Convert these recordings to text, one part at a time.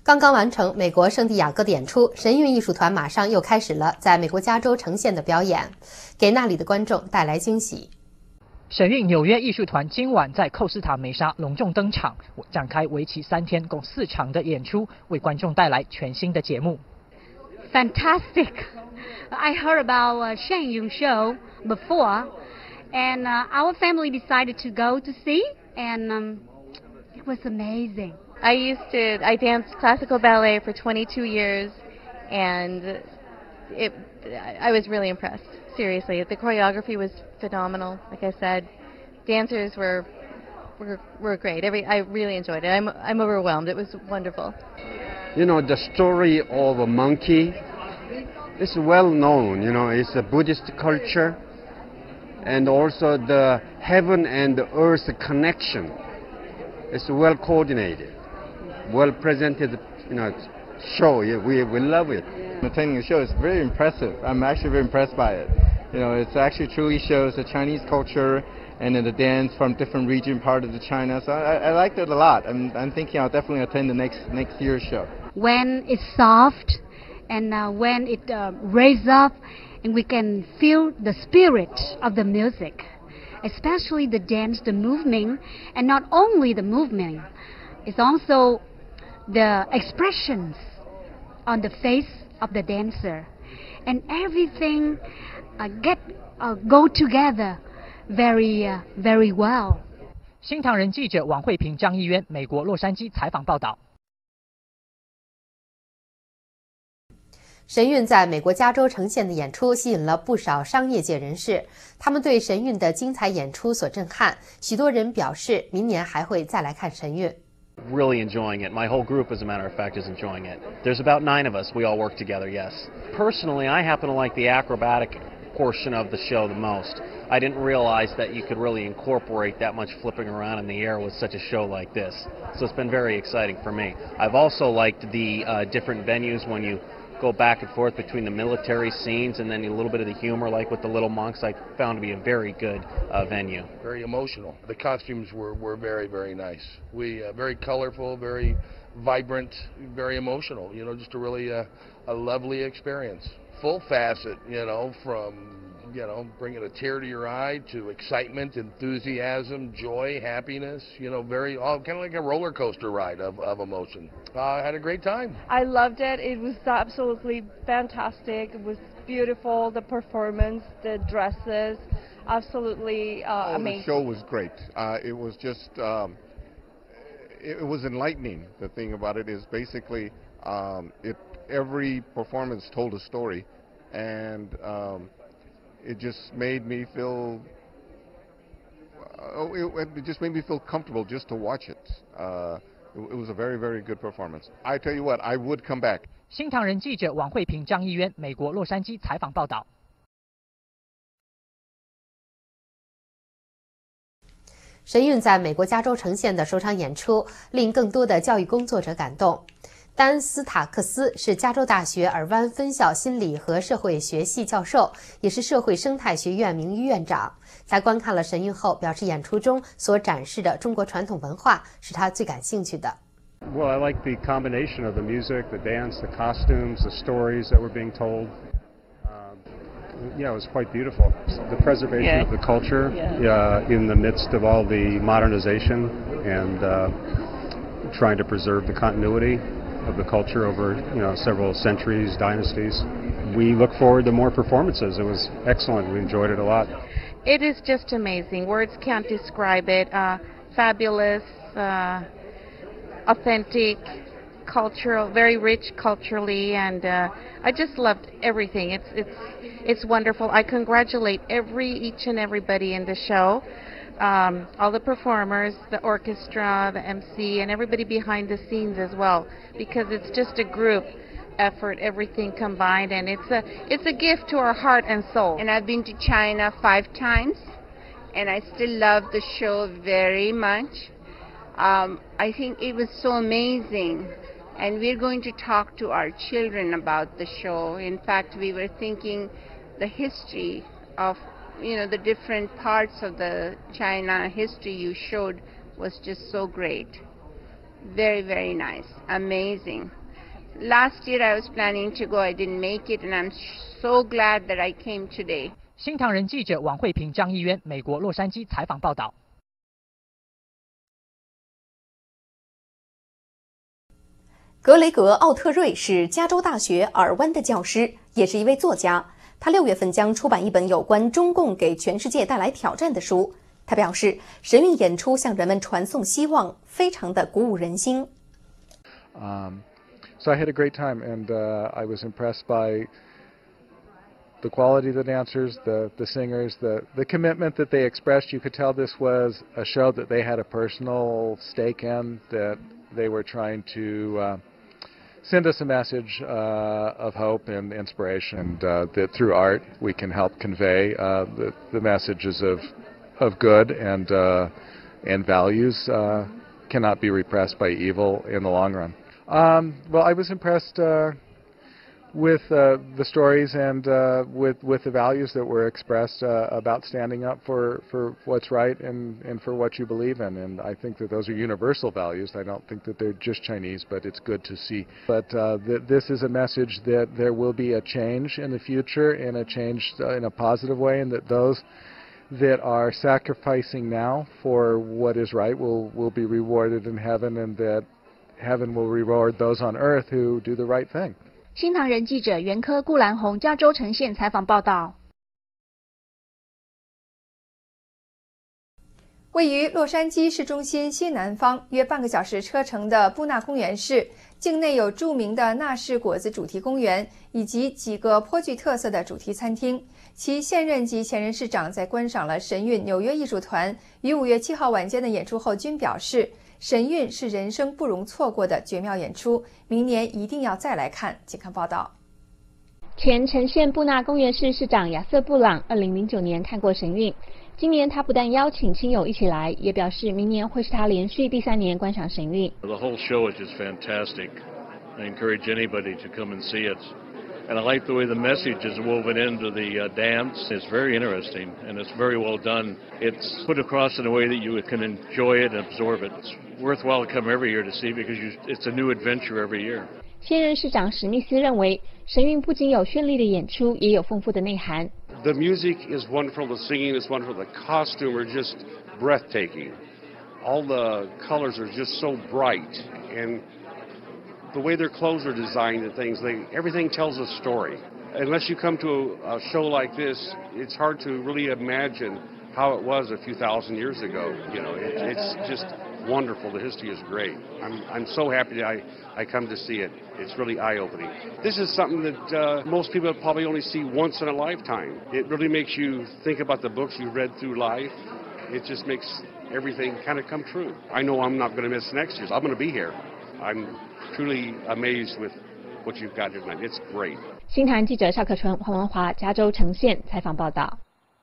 刚刚完成美国圣地亚哥的演出，神韵艺术团马上又开始了在美国加州呈现的表演，给那里的观众带来惊喜。 神韵纽约艺术团今晚在寇斯塔梅沙隆重登场，展开为期3天、共4场的演出，为观众带来全新的节目。 Fantastic! I heard about Shen Yun show before, and our family decided to go to see, and it was amazing. I danced classical ballet for 22 years, and I was really impressed. Seriously, the choreography was phenomenal. Like I said, dancers were great. I really enjoyed it. I'm overwhelmed. It was wonderful. You know, the story of a monkey is well known. You know, it's a Buddhist culture, and also the heaven and the earth connection is well coordinated, well presented. You know, show. We love it. Attending the show is very impressive. I'm actually very impressed by it. You know, it actually truly shows the Chinese culture and then the dance from different region, part of the China. So I liked it a lot. I'm thinking I'll definitely attend the next year's show. When it's soft and when it raises up, and we can feel the spirit of the music, especially the dance, the movement, and not only the movement, it's also the expressions on the face of the dancer, and everything go together very well. 新唐人记者王慧萍、张义渊，美国洛杉矶采访报道。 神韵在美国加州呈现的演出吸引了不少商业界人士，他们对神韵的精彩演出所震撼，许多人表示明年还会再来看神韵。 Really enjoying it. My whole group, as a matter of fact, is enjoying it. There's about 9 of us. We all work together, yes. Personally, I happen to like the acrobatic portion of the show the most. I didn't realize that you could really incorporate that much flipping around in the air with such a show like this. So it's been very exciting for me. I've also liked the different venues when you go back and forth between the military scenes and then a little bit of the humor, like with the little monks. I found to be a very good venue. Very emotional. The costumes were very nice. Very colorful, very vibrant, very emotional. You know, just a really a lovely experience. Full facet, you know, from bringing a tear to your eye to excitement, enthusiasm, joy, happiness, you know, kind of like a roller coaster ride of emotion. I had a great time. I loved it. It was absolutely fantastic. It was beautiful, the performance, the dresses, absolutely amazing. The show was great. It was just, it was enlightening. The thing about it is basically every performance told a story, and it just made me feel it just made me feel comfortable just to watch it. It was a very good performance. I tell you what, I would come back. 新唐人记者王慧萍、张义渊，美国洛杉矶采访报道。 神韵在美国加州呈现的首场演出，令更多的教育工作者感动。丹斯塔克斯是加州大学尔湾分校心理和社会学系教授，也是社会生态学院名誉院长。在观看了神韵后，表示演出中所展示的中国传统文化是他最感兴趣的。 Well, I like the combination of the music, the dance, the costumes, the stories that were being told. Yeah, it was quite beautiful. The preservation of the culture in the midst of all the modernization and trying to preserve the continuity of the culture over, several centuries, dynasties. We look forward to more performances. It was excellent. We enjoyed it a lot. It is just amazing. Words can't describe it. Fabulous, authentic, cultural, very rich culturally, and I just loved everything. It's wonderful. I congratulate each and everybody in the show. All the performers, the orchestra, the MC, and everybody behind the scenes as well, because it's just a group effort, everything combined, and it's a gift to our heart and soul. And I've been to China 5 times, and I still love the show very much. I think it was so amazing, and we're going to talk to our children about the show. In fact, we were thinking the history of the different parts of the China history you showed was just so great. Very, very nice. Amazing. Last year I was planning to go. I didn't make it, and I'm so glad that I came today. 新唐人记者王慧萍、张义渊，美国洛杉矶采访报道。 格雷格·奥特瑞是加州大学尔湾的教师，也是一位作家。他6月份将出版一本有关中共给全世界带来挑战的书。他表示，神韵演出向人们传送希望，非常的鼓舞人心。 So I had a great time, and I was impressed by the quality of the dancers, the singers, the commitment that they expressed. You could tell this was a show that they had a personal stake in, that they were trying to send us a message of hope and inspiration, and that through art we can help convey the messages of good and values cannot be repressed by evil in the long run. Well, I was impressed with the stories and with the values that were expressed about standing up for what's right and for what you believe in. And I think that those are universal values. I don't think that they're just Chinese, but it's good to see. But this is a message that there will be a change in the future, and a change in a positive way, and that those that are sacrificing now for what is right will be rewarded in heaven, and that heaven will reward those on earth who do the right thing. 新唐人记者袁科顾兰红加州呈现采访报道。 位于洛杉矶市中心西南方约半个小时车程的布纳公园市，境内有著名的纳氏果子主题公园以及几个颇具特色的主题餐厅。其现任及前任市长在观赏了神韵纽约艺术团于5月7号晚间的演出后均表示，神韵是人生不容错过的绝妙演出，明年一定要再来看。请看报道。 前呈现布纳公园市市长亚瑟·布朗2009年看过神韵，今年他不但邀请亲友一起来，也表示明年会是他连续第3年观赏神韵。 The whole show is just fantastic. I encourage anybody to come and see it. And I like the way the message is woven into the dance. It's very interesting, and it's very well done. It's put across in a way that you can enjoy it and absorb it. It's worthwhile to come every year to see because it's a new adventure every year. 现任市长史密斯认为，神韵不仅有绚丽的演出，也有丰富的内涵。 The music is wonderful. The singing is wonderful. The costume are just breathtaking. All the colors are just so bright, and the way their clothes are designed and things, everything tells a story. Unless you come to a show like this, it's hard to really imagine how it was a few thousand years ago. You know, it's just wonderful. The history is great. I'm so happy that I come to see it. It's really eye-opening. This is something that most people probably only see once in a lifetime. It really makes you think about the books you read through life. It just makes everything kind of come true. I know I'm not going to miss next year's. I'm going to be here. I'm truly amazed with what you've got here tonight. It's great. 新唐人记者邵可纯、黄文华加州呈现采访报道。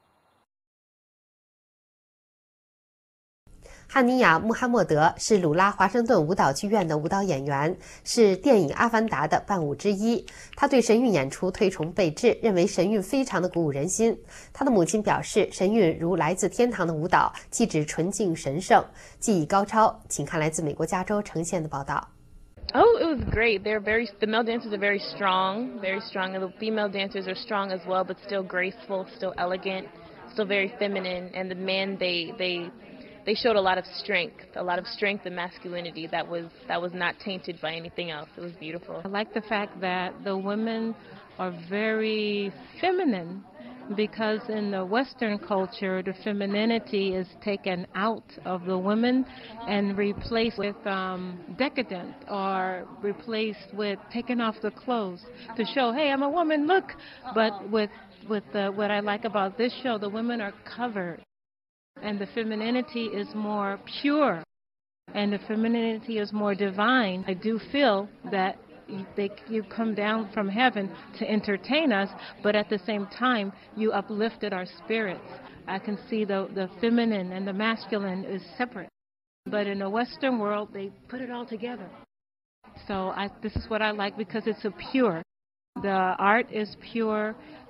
汉尼亚·穆罕默德是鲁拉华盛顿舞蹈剧院的舞蹈演员，是电影《阿凡达》的伴舞之一。他对神韵演出推崇备至，认为神韵非常的鼓舞人心。他的母亲表示，神韵如来自天堂的舞蹈，气质纯净神圣，技艺高超。请看来自美国加州呈现的报道。 Oh, it was great. The male dancers are very strong, and the female dancers are strong as well, but still graceful, still elegant, still very feminine. And the men, they showed a lot of strength and masculinity that was not tainted by anything else. It was beautiful. I like the fact that the women are very feminine, because in the Western culture, the femininity is taken out of the women and replaced with decadent, or replaced with taking off the clothes to show, hey, I'm a woman, look. But with what I like about this show, the women are covered, and the femininity is more pure, and the femininity is more divine. I do feel that you come down from heaven to entertain us, but at the same time, you uplifted our spirits. I can see the feminine and the masculine is separate. But in the Western world, they put it all together. So this is what I like, because it's a pure. The art is pure,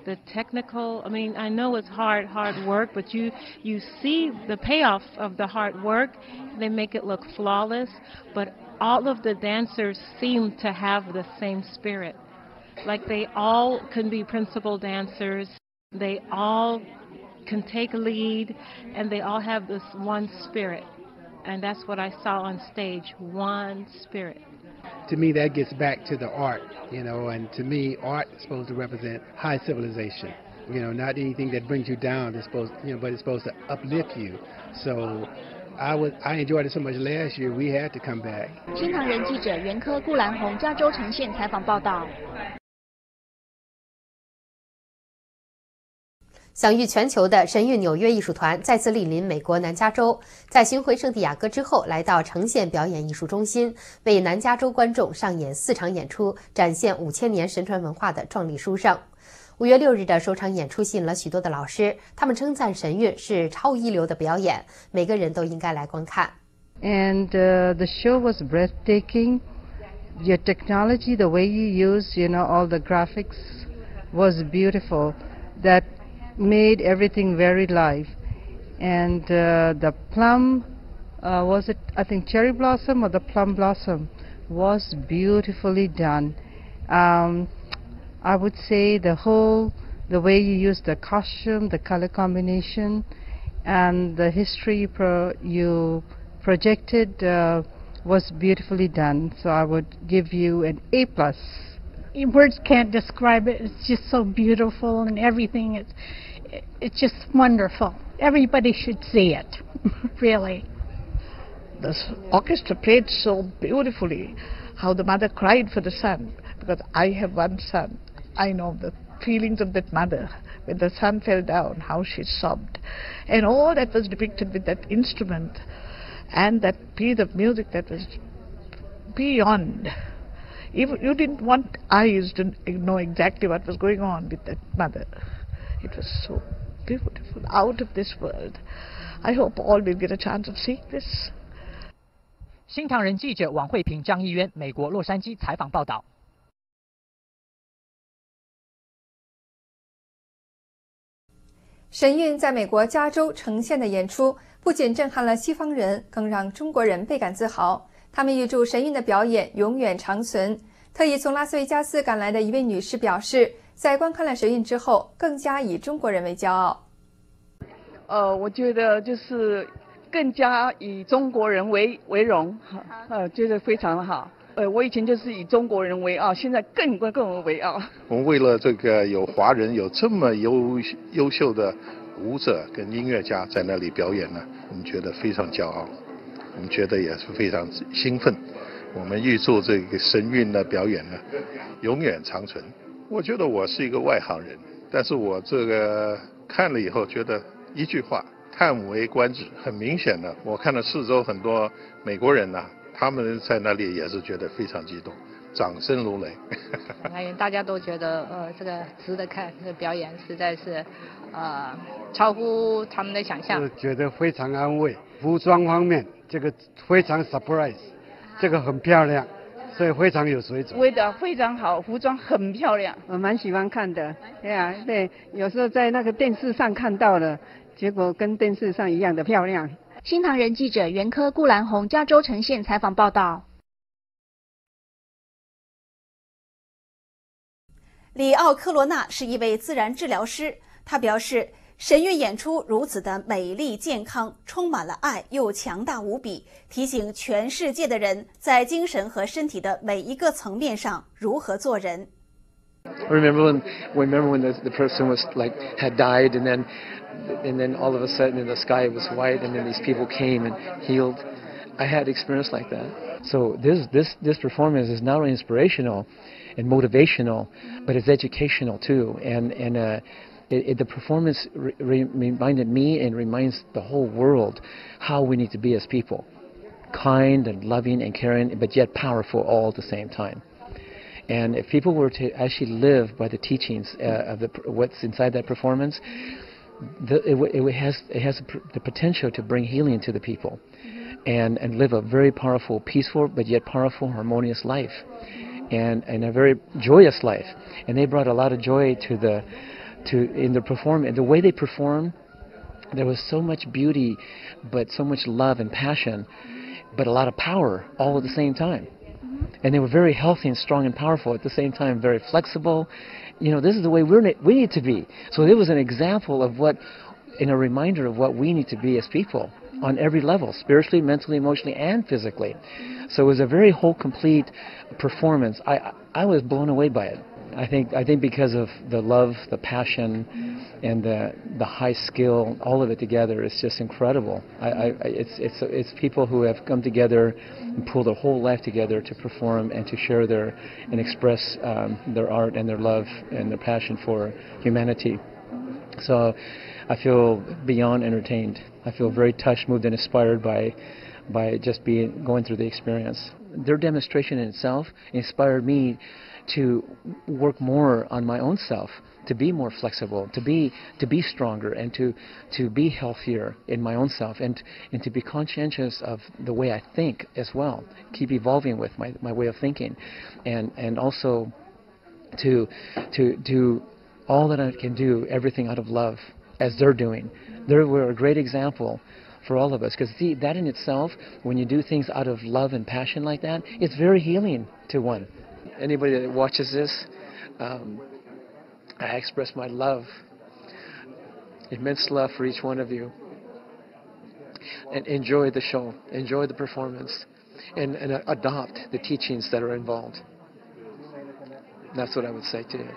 the technical. I mean, I know it's hard work, but you see the payoff of the hard work. They make it look flawless, but all of the dancers seem to have the same spirit. Like they all can be principal dancers. They all can take a lead, and they all have this one spirit. And that's what I saw on stage, one spirit. To me, that gets back to the art, and to me, art is supposed to represent high civilization. Not anything that brings you down. It's supposed, but it's supposed to uplift you. So I enjoyed it so much last year. We had to come back. 新唐人记者袁科顾兰红加州呈现采访报道。 享誉全球的神韵纽约艺术团再次莅临美国南加州，在巡回圣地亚哥之后，来到呈现表演艺术中心，为南加州观众上演4场演出，展现5000年神传文化的壮丽书生。5月6日的首场演出吸引了许多的老师，他们称赞神韵是超一流的表演，每个人都应该来观看。 And the show was breathtaking. Your technology, the way you use, all the graphics was beautiful. That made everything very live. And the plum, was it, I think, cherry blossom or the plum blossom, was beautifully done. I would say the way you used the costume, the color combination, and the history you projected was beautifully done. So I would give you an A+. Words can't describe it. It's just so beautiful and everything. It's just wonderful. Everybody should see it, really. The orchestra played so beautifully. How the mother cried for the son, because I have one son. I know the feelings of that mother when the son fell down, how she sobbed, and all that was depicted with that instrument and that piece of music that was beyond. Even you didn't want eyes to know exactly what was going on with that mother. It was so beautiful, out of this world. I hope all will get a chance of seeing this. 新唐人记者王慧萍、张艺渊，美国洛杉矶采访报道。 神韵在美国加州呈现的演出，不仅震撼了西方人，更让中国人倍感自豪。他们预祝神韵的表演永远长存。特意从拉斯维加斯赶来的一位女士表示，在观看了神韵之后，更加以中国人为骄傲。 我觉得就是更加以中国人为荣，觉得非常好。我以前就是以中国人为傲，现在更为傲。 我们为了这个有华人有这么优秀的舞者跟音乐家在那里表演呢，我们觉得非常骄傲，我们觉得也是非常兴奋。我们预祝这个神韵的表演呢永远长存。我觉得我是一个外行人，但是我这个看了以后觉得一句话，叹为观止。很明显的，我看了四周很多美国人呢，他们在那里也是觉得非常激动，掌声如雷。 大家都觉得这个值得看，这个表演实在是超乎他们的想象。 觉得非常安慰，服装方面这个非常 surprise， 这个很漂亮，所以非常有水准。 味道非常好，服装很漂亮， 我蛮喜欢看的。对，有时候在那个电视上看到了，结果跟电视上一样的漂亮。 新唐人记者袁科顾兰红加州呈现采访报道。 里奥科罗纳是一位自然治疗师，他表示，神韵演出如此的美丽健康，充满了爱，又强大无比，提醒全世界的人在精神和身体的每一个层面上如何做人。 I remember when the person was like had died, and then all of a sudden the sky was white, and then these people came and healed. I had experience like that. So this performance is not only inspirational and motivational, but it's educational too. And the performance reminded me and reminds the whole world how we need to be as people, kind and loving and caring, but yet powerful all at the same time. And if people were to actually live by the teachings of what's inside that performance, it has the potential to bring healing to the people, and live a very powerful, peaceful, but yet powerful, harmonious life, and a very joyous life. And they brought a lot of joy to in their performance, the way they perform. There was so much beauty, but so much love and passion, but a lot of power all at the same time. And they were very healthy and strong and powerful at the same time, very flexible. This is the way we need to be. So it was an example of a reminder of what we need to be as people on every level, spiritually, mentally, emotionally, and physically. So it was a very whole, complete performance. I was blown away by it. I think because of the love, the passion, and the high skill, all of it together is just incredible. It's people who have come together and pulled their whole life together to perform and to share and express their art and their love and their passion for humanity. So I feel beyond entertained. I feel very touched, moved, and inspired by just going through the experience. Their demonstration in itself inspired me to work more on my own self, to be more flexible, to be stronger, and to be healthier in my own self, and to be conscientious of the way I think as well. Keep evolving with my way of thinking, and also to do all that I can do, everything out of love, as they're doing. They were a great example for all of us, because that in itself, when you do things out of love and passion like that, it's very healing to one. Anybody that watches this, I express my love, immense love for each one of you. And enjoy the show, enjoy the performance, and adopt the teachings that are involved. That's what I would say to you.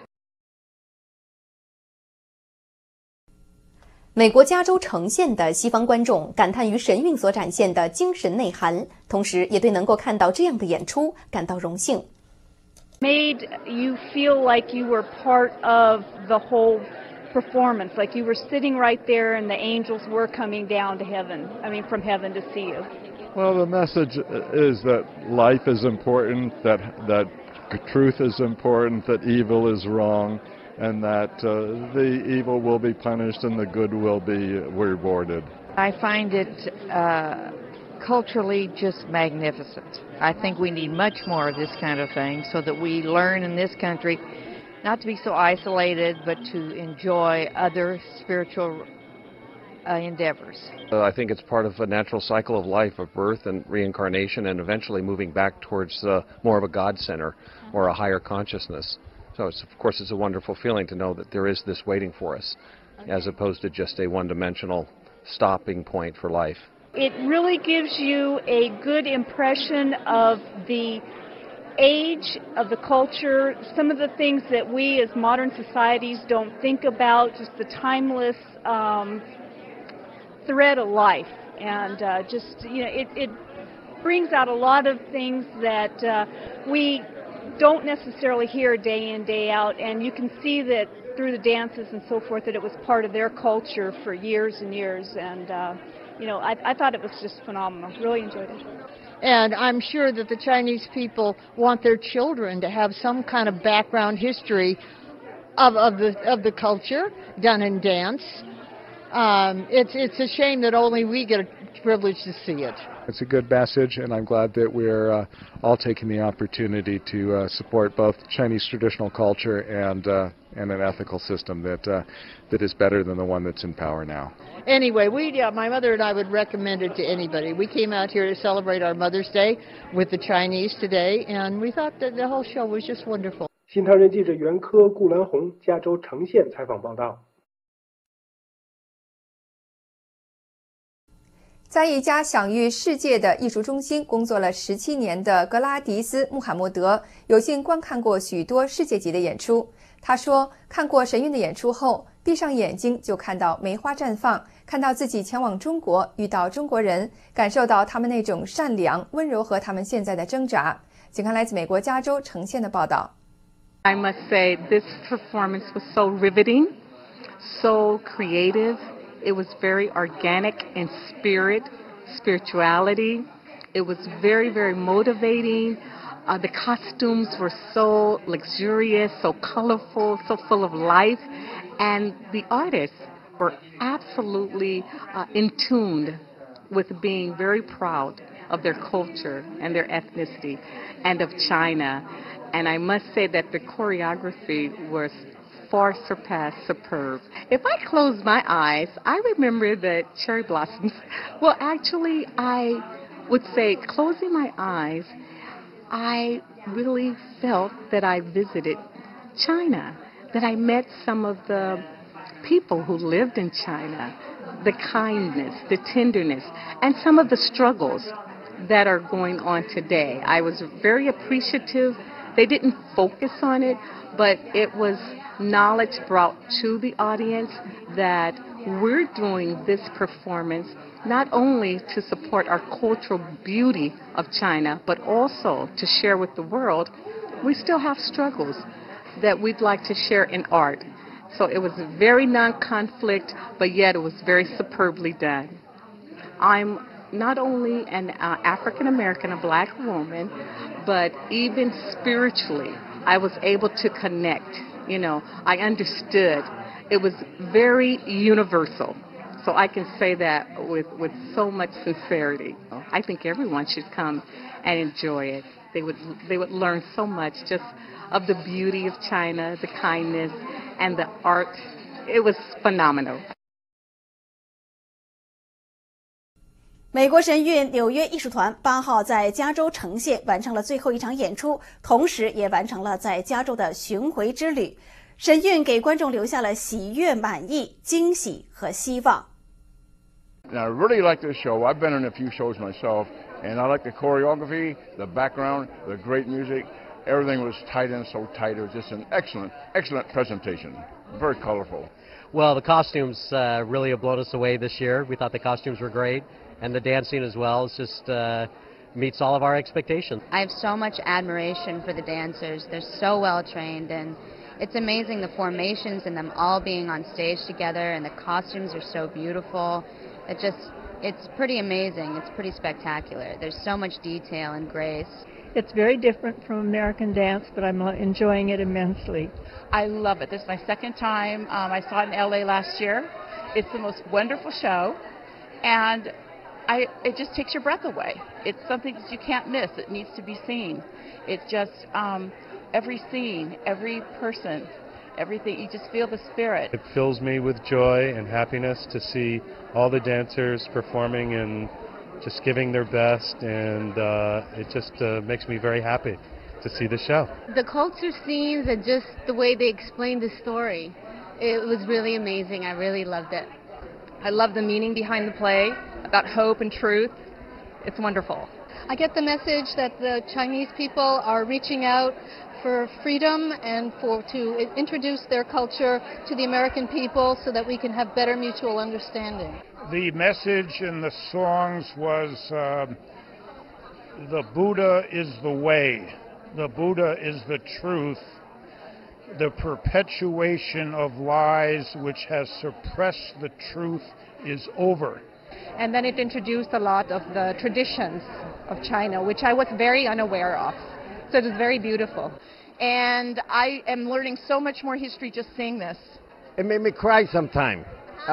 美国加州城县的西方观众感叹于神韵所展现的精神内涵，同时也对能够看到这样的演出感到荣幸。 Made you feel like you were part of the whole performance, like you were sitting right there and the angels were coming down to heaven, from heaven to see you. Well, the message is that life is important, that truth is important, that evil is wrong, and that the evil will be punished and the good will be rewarded. I find it culturally just magnificent. I think we need much more of this kind of thing so that we learn in this country not to be so isolated, but to enjoy other spiritual endeavors. I think it's part of a natural cycle of life, of birth and reincarnation, and eventually moving back towards more of a God center or a higher consciousness. So of course it's a wonderful feeling to know that there is this waiting for us, as opposed to just a one-dimensional stopping point for life. It really gives you a good impression of the age of the culture, some of the things that we as modern societies don't think about, just the timeless thread of life. And it brings out a lot of things that we don't necessarily hear day in, day out, and you can see that through the dances and so forth that it was part of their culture for years and years, and I thought it was just phenomenal. Really enjoyed it. And I'm sure that the Chinese people want their children to have some kind of background history of the culture done in dance. It's a shame that only we get a privilege to see it. It's a good message, and I'm glad that we're all taking the opportunity to support both Chinese traditional culture and an ethical system that is better than the one that's in power now. Anyway, my mother and I would recommend it to anybody. We came out here to celebrate our Mother's Day with the Chinese today, and we thought that the whole show was just wonderful. 新唐人记者袁科、顾兰红，加州城县采访报道。 在一家享誉世界的艺术中心工作了17年的格拉迪斯·穆罕默德有幸观看过许多世界级的演出。他说，看过神韵的演出后，闭上眼睛就看到梅花绽放，看到自己前往中国，遇到中国人，感受到他们那种善良、温柔和他们现在的挣扎。请看来自美国加州城县的报道。 I must say this performance was so riveting, so creative. It was very organic in spirit, spirituality. It was very, very motivating. The costumes were so luxurious, so colorful, so full of life. And the artists were absolutely in tune with being very proud of their culture and their ethnicity and of China. And I must say that the choreography was far surpassed superb. If I close my eyes, I remember the cherry blossoms. Well, actually, I would say closing my eyes, I really felt that I visited China, that I met some of the people who lived in China, the kindness, the tenderness, and some of the struggles that are going on today. I was very appreciative. They didn't focus on it, but it was knowledge brought to the audience that we're doing this performance not only to support our cultural beauty of China, but also to share with the world we still have struggles that we'd like to share in art. So it was very non-conflict, but yet it was very superbly done. I'm not only an African-American, a black woman, but even spiritually, I was able to connect. You know, I understood. It was very universal. So I can say that with so much sincerity. I think everyone should come and enjoy it. They would learn so much just of the beauty of China, the kindness, and the art. It was phenomenal. 美国神韵纽约艺术团8号在加州城县完成了最后一场演出，同时也完成了在加州的巡回之旅。神韵给观众留下了喜悦、满意、惊喜和希望。 And I really like this show. I've been in a few shows myself, and I like the choreography, the background, the great music. Everything was tight in so tight. It was just an excellent, excellent presentation. Very colorful. Well, the costumes really have blown us away this year. We thought the costumes were great, and the dancing as well. It's just meets all of our expectations. I have so much admiration for the dancers. They're so well trained, and it's amazing the formations and them all being on stage together, and the costumes are so beautiful. It's pretty amazing. It's pretty spectacular. There's so much detail and grace. It's very different from American dance, but I'm enjoying it immensely. I love it. This is my second time. I saw it in LA last year. It's the most wonderful show, and it just takes your breath away. It's something that you can't miss. It needs to be seen. It's just every scene, every person, everything, you just feel the spirit. It fills me with joy and happiness to see all the dancers performing and just giving their best, and it just makes me very happy to see the show. The culture scenes and just the way they explained the story, it was really amazing. I really loved it. I love the meaning behind the play, about hope and truth. It's wonderful. I get the message that the Chinese people are reaching out for freedom and to introduce their culture to the American people so that we can have better mutual understanding. The message in the songs was the Buddha is the way, the Buddha is the truth, the perpetuation of lies which has suppressed the truth is over. And then it introduced a lot of the traditions of China, which I was very unaware of. So it was very beautiful. And I am learning so much more history just seeing this. It made me cry sometimes.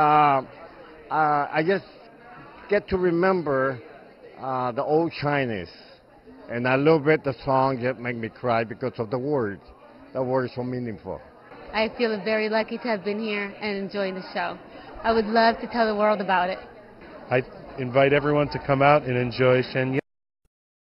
I just get to remember the old Chinese. And a little bit the song just make me cry because of the words. The words are so meaningful. I feel very lucky to have been here and enjoying the show. I would love to tell the world about it. I invite everyone to come out and enjoy Shenyang.